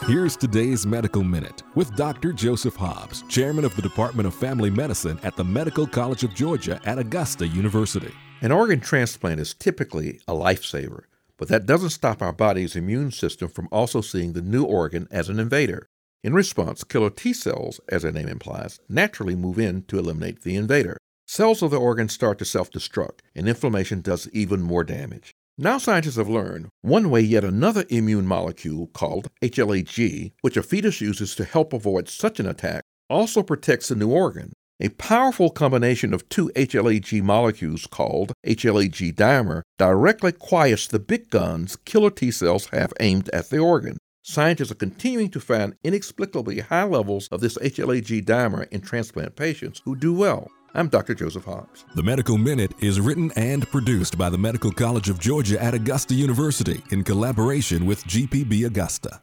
Here's today's Medical Minute with Dr. Joseph Hobbs, Chairman of the Department of Family Medicine at the Medical College of Georgia at Augusta University. An organ transplant is typically a lifesaver, but that doesn't stop our body's immune system from also seeing the new organ as an invader. In response, killer T cells, as their name implies, naturally move in to eliminate the invader. Cells of the organ start to self-destruct, and inflammation does even more damage. Now scientists have learned one way yet another immune molecule called HLA-G, which a fetus uses to help avoid such an attack, also protects the new organ. A powerful combination of two HLA-G molecules called HLA-G dimer directly quiets the big guns killer T cells have aimed at the organ. Scientists are continuing to find inexplicably high levels of this HLA-G dimer in transplant patients who do well. I'm Dr. Joseph Hobbs. The Medical Minute is written and produced by the Medical College of Georgia at Augusta University in collaboration with GPB Augusta.